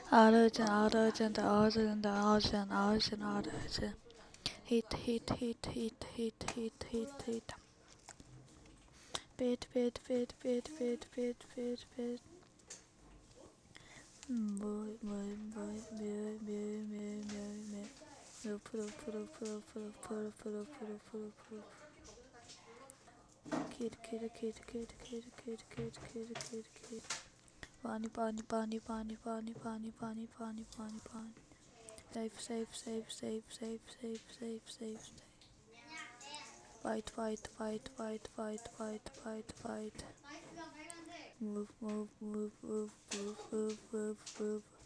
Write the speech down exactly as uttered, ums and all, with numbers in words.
Oxygen, oxygen, oxygen, oxygen, oxygen, oxygen. Heat, heat, heat, heat, heat, heat, heat, heat. Beat, beat, beat, beat, beat, beat, beat, beat. Boy, boy, boy, boy, boy, boy, boy, boy. Put up, put up, put up, put up, put up, put up, put up, put up, put up. Kid, kid, kid, kid, kid, kid, kid, kid, kid, kid. Pani, pani, pani, pani, pani, pani, pani, pani, pani, pani. Save, save, save, save, save, save, save, save, save. Fight, fight, fight, fight, fight, fight, fight, fight. Move, move, move, move, move, move, move, move.